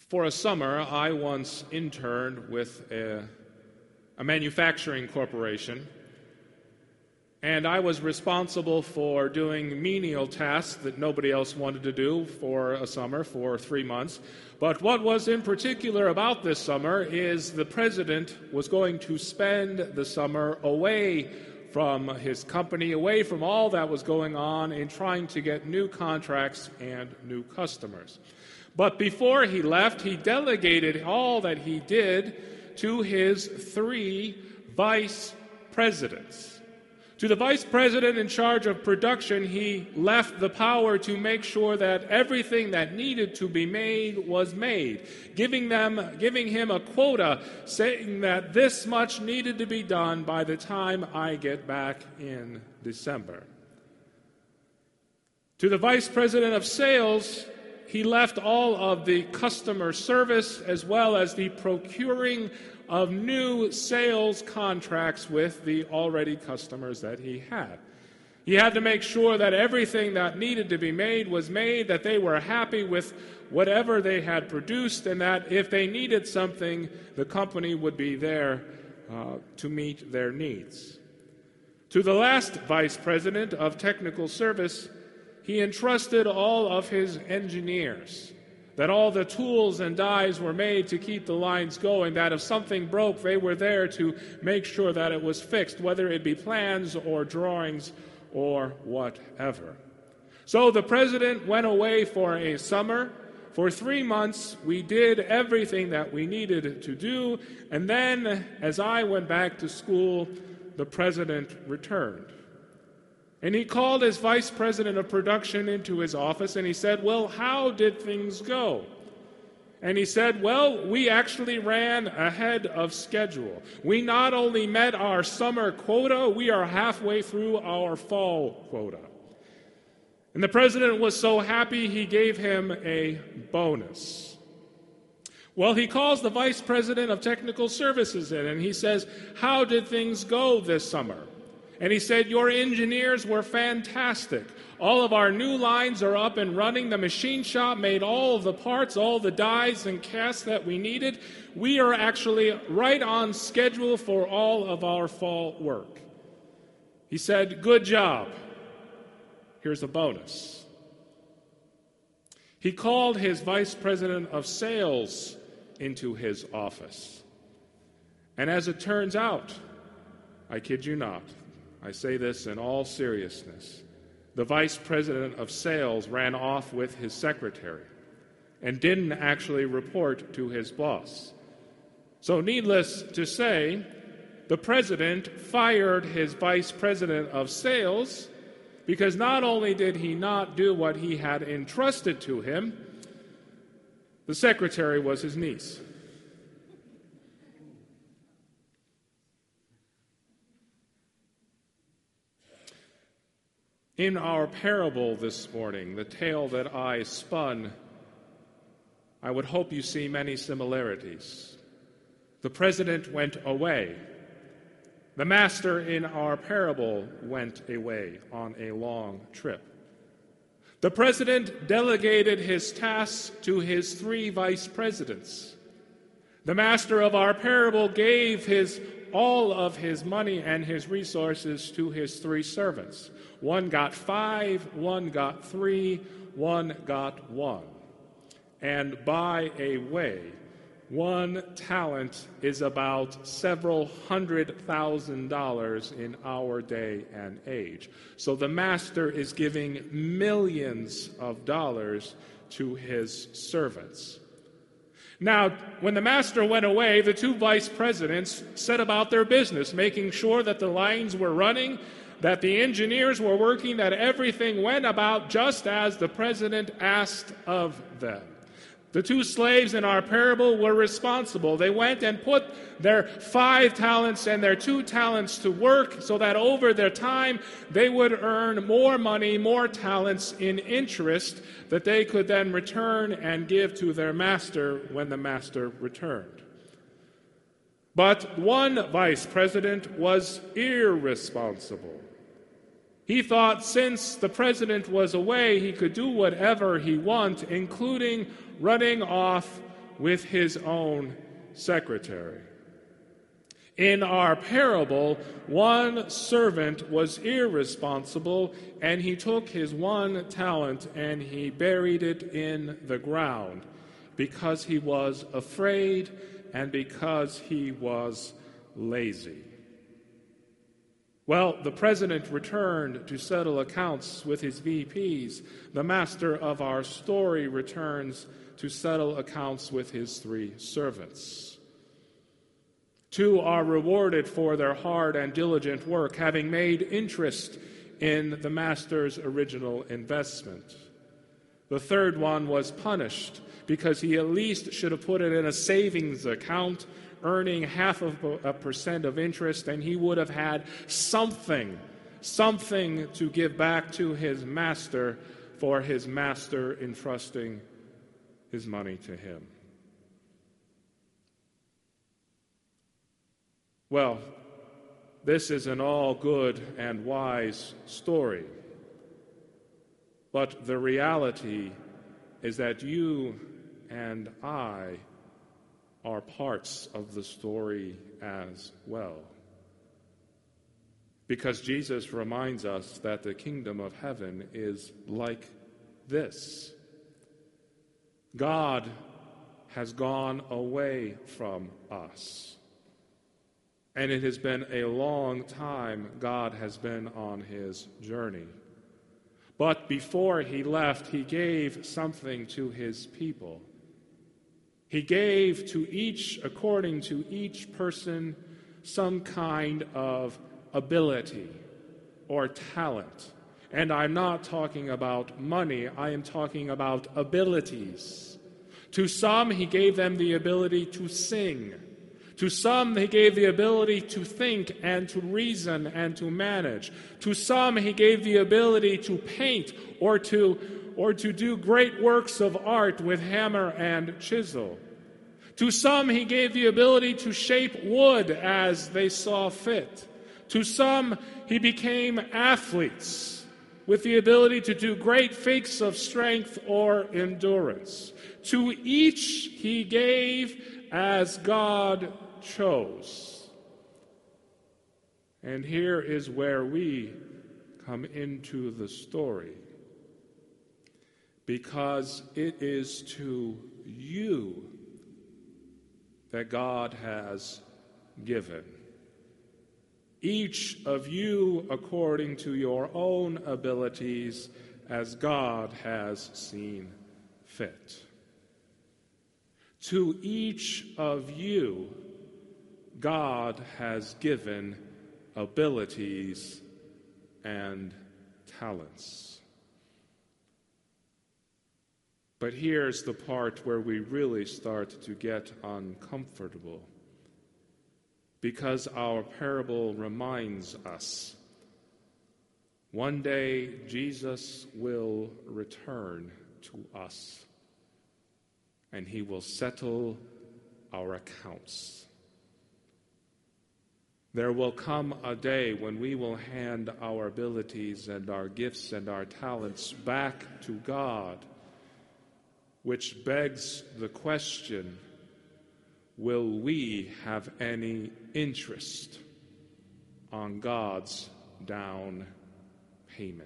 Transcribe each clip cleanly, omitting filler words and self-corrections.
For a summer, I once interned with a manufacturing corporation, and I was responsible for doing menial tasks that nobody else wanted to do for a summer, for 3 months. But what was in particular about this summer is the president was going to spend the summer away from his company, away from all that was going on in trying to get new contracts and new customers. But before he left, he delegated all that he did to his 3 vice presidents. To the vice president in charge of production, he left the power to make sure that everything that needed to be made was made, giving him a quota, saying that this much needed to be done by the time I get back in December. To the vice president of sales, he left all of the customer service as well as the procuring of new sales contracts with the already customers that he had. He had to make sure that everything that needed to be made was made, that they were happy with whatever they had produced, and that if they needed something, the company would be there to meet their needs. To the last vice president of technical service, he entrusted all of his engineers, that all the tools and dies were made to keep the lines going, that if something broke, they were there to make sure that it was fixed, whether it be plans or drawings or whatever. So the president went away for a summer. For 3 months, we did everything that we needed to do, and then, as I went back to school, the president returned. And he called his vice president of production into his office, and he said, "Well, how did things go?" And he said, "Well, we actually ran ahead of schedule. We not only met our summer quota, we are halfway through our fall quota." And the president was so happy, he gave him a bonus. Well, he calls the vice president of technical services in, and he says, "How did things go this summer?" And he said, "Your engineers were fantastic. All of our new lines are up and running. The machine shop made all of the parts, all the dies and casts that we needed. We are actually right on schedule for all of our fall work." He said, "Good job. Here's a bonus." He called his vice president of sales into his office. And as it turns out, I kid you not, I say this in all seriousness, the vice president of sales ran off with his secretary and didn't actually report to his boss. So needless to say, the president fired his vice president of sales because not only did he not do what he had entrusted to him, the secretary was his niece. In our parable this morning, the tale that I spun, I would hope you see many similarities. The president went away. The master in our parable went away on a long trip. The president delegated his tasks to his 3 vice presidents. The master of our parable gave all of his money and his resources to his 3 servants. 1 got 5, 1 got 3, 1 got 1. And by a way, 1 talent is about several $100,000 in our day and age. So the master is giving millions of dollars to his servants. Now, when the master went away, the 2 vice presidents set about their business, making sure that the lines were running, that the engineers were working, that everything went about just as the president asked of them. The 2 slaves in our parable were responsible. They went and put their 5 talents and their 2 talents to work so that over their time they would earn more money, more talents in interest that they could then return and give to their master when the master returned. But 1 vice president was irresponsible. He thought since the president was away, he could do whatever he wanted, including running off with his own secretary. In our parable, one servant was irresponsible, and he took his 1 talent and he buried it in the ground because he was afraid and because he was lazy. Well, the president returned to settle accounts with his VPs. The master of our story returns to settle accounts with his 3 servants. 2 are rewarded for their hard and diligent work, having made interest in the master's original investment. The 3rd one was punished because he at least should have put it in a savings account, earning 0.5% of interest, and he would have had something to give back to his master for his master entrusting his money to him. Well, this is an all good and wise story. But the reality is that you and I are parts of the story as well. Because Jesus reminds us that the kingdom of heaven is like this. God has gone away from us. And it has been a long time God has been on his journey. But before he left, he gave something to his people. He gave to each, according to each person, some kind of ability or talent. And I'm not talking about money, I am talking about abilities. To some, he gave them the ability to sing. To some, he gave the ability to think and to reason and to manage. To some, he gave the ability to paint or to do great works of art with hammer and chisel. To some, he gave the ability to shape wood as they saw fit. To some, he became athletes with the ability to do great feats of strength or endurance. To each, he gave as God chose. And here is where we come into the story. Because it is to you that God has given. Each of you according to your own abilities as God has seen fit. To each of you, God has given abilities and talents. But here's the part where we really start to get uncomfortable, because our parable reminds us one day Jesus will return to us, and he will settle our accounts. There will come a day when we will hand our abilities and our gifts and our talents back to God, which begs the question, will we have any interest on God's down payment?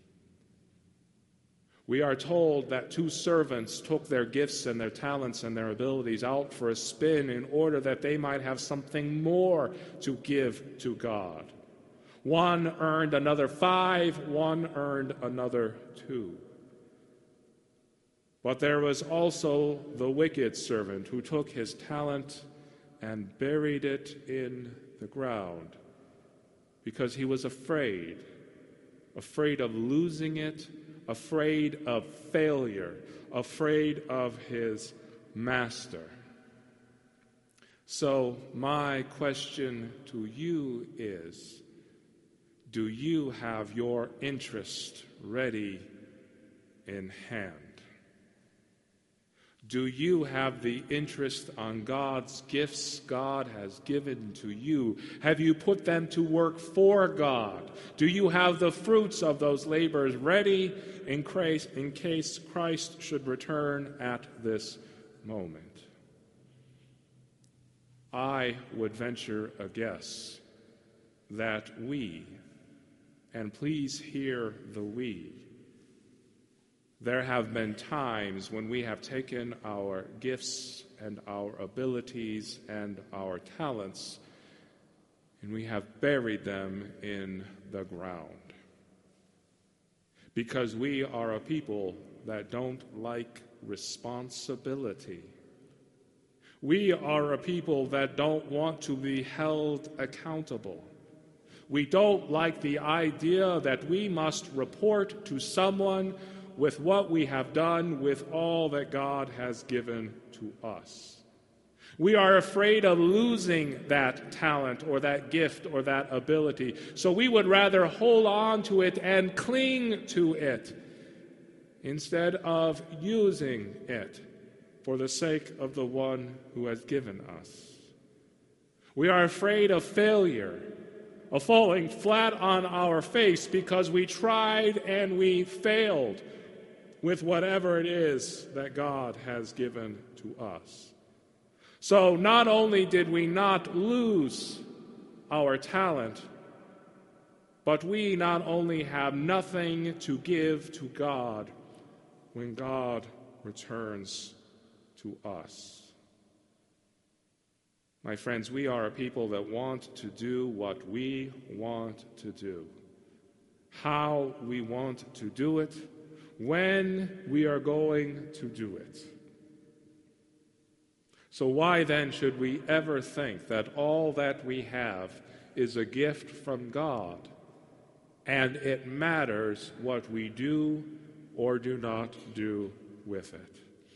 We are told that 2 servants took their gifts and their talents and their abilities out for a spin in order that they might have something more to give to God. 1 earned another 5, 1 earned another 2. But there was also the wicked servant who took his talent and buried it in the ground because he was afraid of losing it, afraid of failure, afraid of his master. So my question to you is, do you have your interest ready in hand? Do you have the interest on God's gifts God has given to you? Have you put them to work for God? Do you have the fruits of those labors ready in case Christ should return at this moment? I would venture a guess that we, and please hear the we, there have been times when we have taken our gifts and our abilities and our talents and we have buried them in the ground. Because we are a people that don't like responsibility. We are a people that don't want to be held accountable. We don't like the idea that we must report to someone with what we have done with all that God has given to us. We are afraid of losing that talent or that gift or that ability, so we would rather hold on to it and cling to it instead of using it for the sake of the one who has given us. We are afraid of failure, of falling flat on our face because we tried and we failed with whatever it is that God has given to us. So not only did we not lose our talent, but we not only have nothing to give to God when God returns to us. My friends, we are a people that want to do what we want to do, how we want to do it, when we are going to do it. So why then should we ever think that all that we have is a gift from God, and it matters what we do or do not do with it?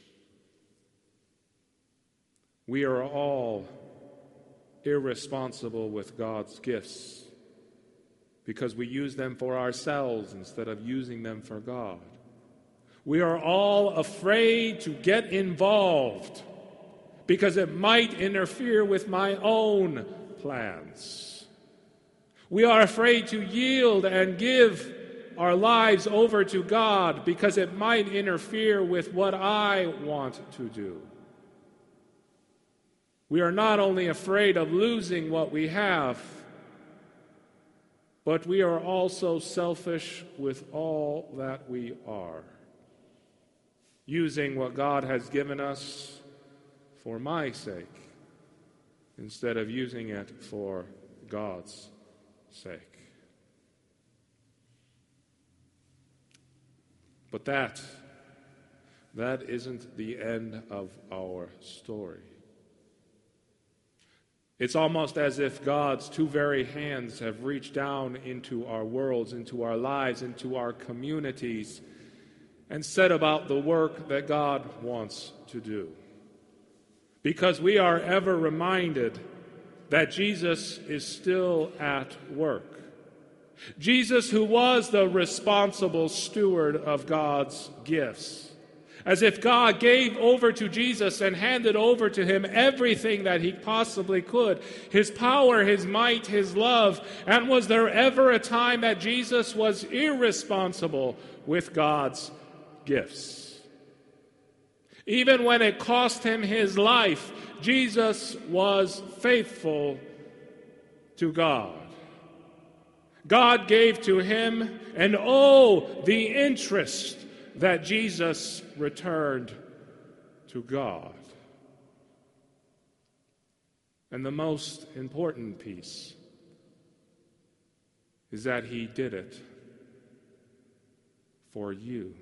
We are all irresponsible with God's gifts because we use them for ourselves instead of using them for God. We are all afraid to get involved because it might interfere with my own plans. We are afraid to yield and give our lives over to God because it might interfere with what I want to do. We are not only afraid of losing what we have, but we are also selfish with all that we are, using what God has given us for my sake instead of using it for God's sake. But that isn't the end of our story. It's almost as if God's two very hands have reached down into our worlds, into our lives, into our communities, and set about the work that God wants to do. Because we are ever reminded that Jesus is still at work. Jesus, who was the responsible steward of God's gifts. As if God gave over to Jesus and handed over to him everything that he possibly could. His power, his might, his love. And was there ever a time that Jesus was irresponsible with God's gifts? Even when it cost him his life, Jesus was faithful to God. God gave to him, and the interest that Jesus returned to God. And the most important piece is that he did it for you.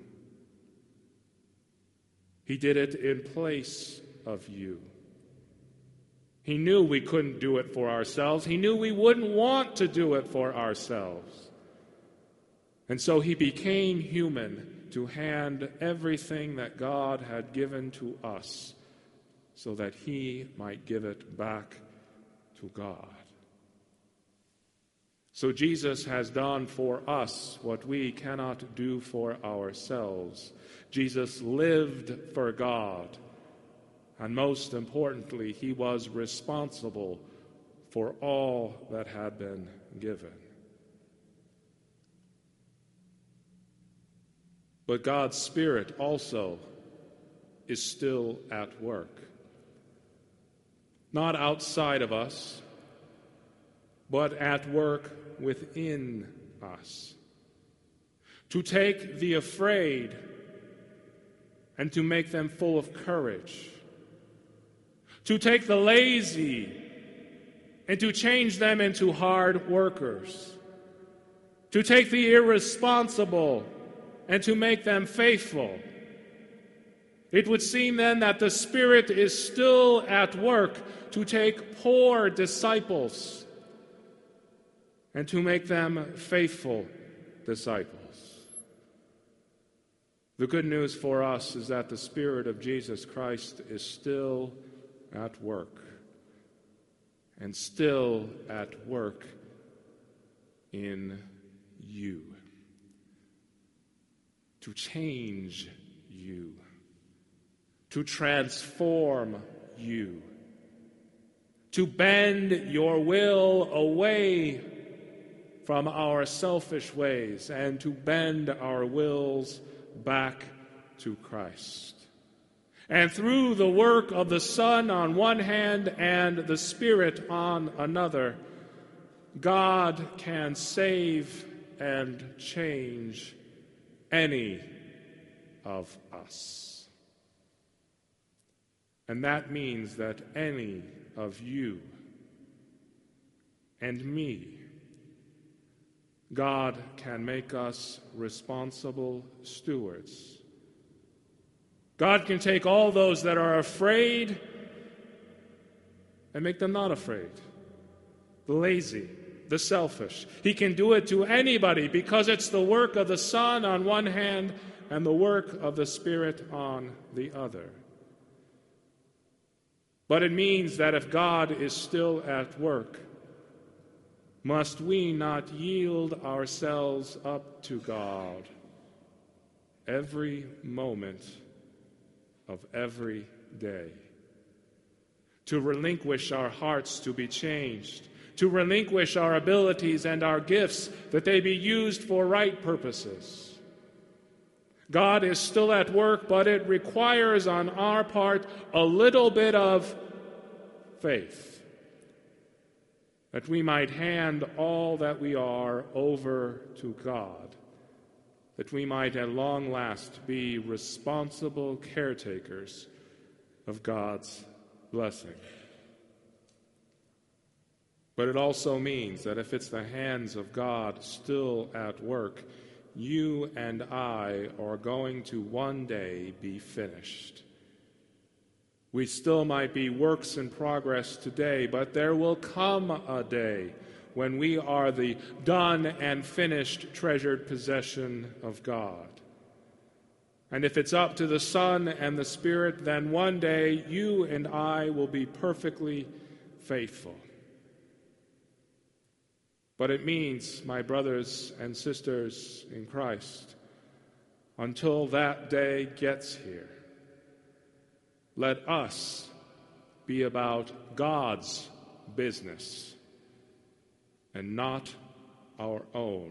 He did it in place of you. He knew we couldn't do it for ourselves. He knew we wouldn't want to do it for ourselves. And so he became human to hand everything that God had given to us so that he might give it back to God. So Jesus has done for us what we cannot do for ourselves. Jesus lived for God, and most importantly, he was responsible for all that had been given. But God's Spirit also is still at work. not outside of us, but at work within us. To take the afraid and to make them full of courage. To take the lazy and to change them into hard workers. To take the irresponsible and to make them faithful. It would seem then that the Spirit is still at work to take poor disciples and to make them faithful disciples. The good news for us is that the Spirit of Jesus Christ is still at work, and still at work in you, to change you, to transform you, to bend your will away from our selfish ways and to bend our wills back to Christ. And through the work of the Son on one hand and the Spirit on another, God can save and change any of us. And that means that any of you and me, God can make us responsible stewards. God can take all those that are afraid and make them not afraid. The lazy, the selfish. He can do it to anybody because it's the work of the Son on one hand and the work of the Spirit on the other. But it means that if God is still at work, must we not yield ourselves up to God every moment of every day? To relinquish our hearts to be changed, to relinquish our abilities and our gifts that they be used for right purposes. God is still at work, but it requires on our part a little bit of faith, that we might hand all that we are over to God, that we might at long last be responsible caretakers of God's blessing. But it also means that if it's the hands of God still at work, you and I are going to one day be finished. We still might be works in progress today, but there will come a day when we are the done and finished treasured possession of God. And if it's up to the Son and the Spirit, then one day you and I will be perfectly faithful. But it means, my brothers and sisters in Christ, until that day gets here, let us be about God's business and not our own.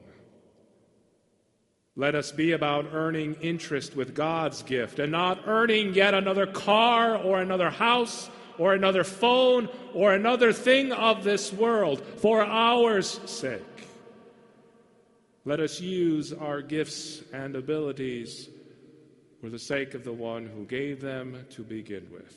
Let us be about earning interest with God's gift and not earning yet another car or another house or another phone or another thing of this world for ours sake. Let us use our gifts and abilities for the sake of the one who gave them to begin with.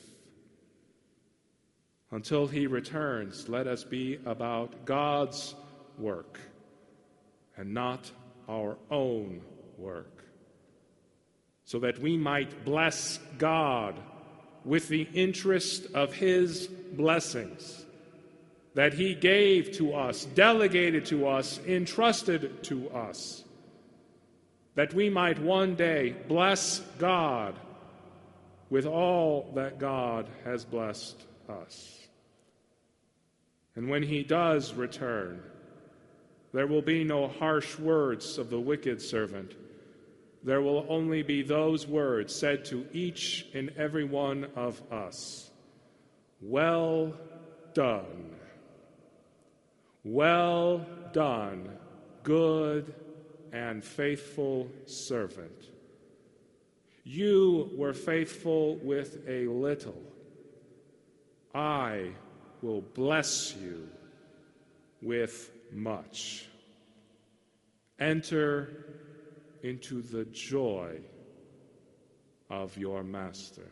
Until he returns, let us be about God's work and not our own work, so that we might bless God with the interest of his blessings that he gave to us, delegated to us, entrusted to us, that we might one day bless God with all that God has blessed us. And when he does return, there will be no harsh words of the wicked servant. There will only be those words said to each and every one of us. Well done. Well done, good and faithful servant. You were faithful with a little. I will bless you with much. Enter into the joy of your master.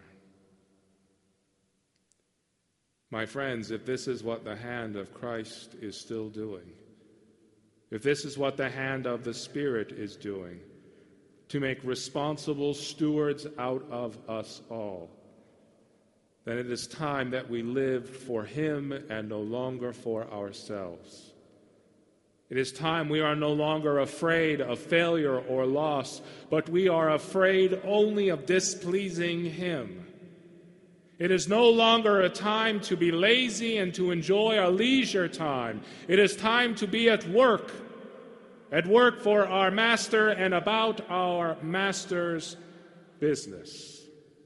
My friends, if this is what the hand of Christ is still doing, if this is what the hand of the Spirit is doing, to make responsible stewards out of us all, then it is time that we lived for Him and no longer for ourselves. It is time we are no longer afraid of failure or loss, but we are afraid only of displeasing Him. It is no longer a time to be lazy and to enjoy our leisure time. It is time to be at work for our Master and about our Master's business.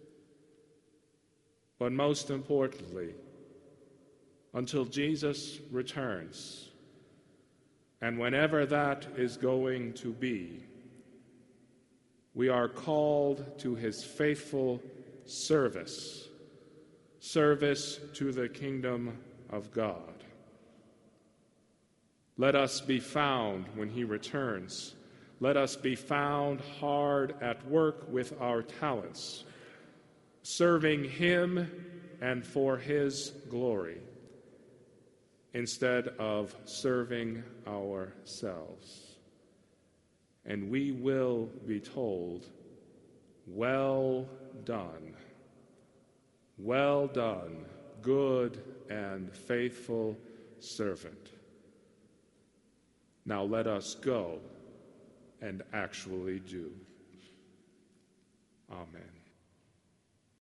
But most importantly, until Jesus returns, and whenever that is going to be, we are called to His faithful service to the kingdom of God. Let us be found when He returns. Let us be found hard at work with our talents, serving Him and for His glory, instead of serving ourselves. And we will be told, "Well done, good and faithful servant. Now let us go and actually do." Amen.